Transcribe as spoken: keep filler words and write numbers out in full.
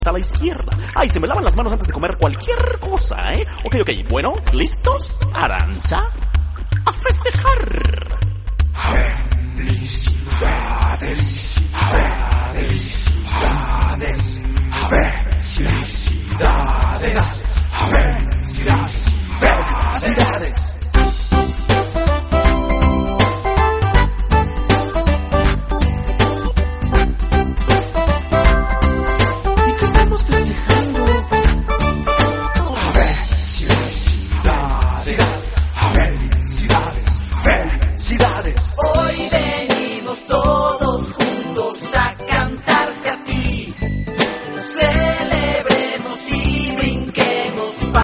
a la izquierda. Ay, se me lavan las manos antes de comer cualquier cosa, ¿eh? Ok, ok, bueno, ¿listos? Aranza, a festejar. Felicidades.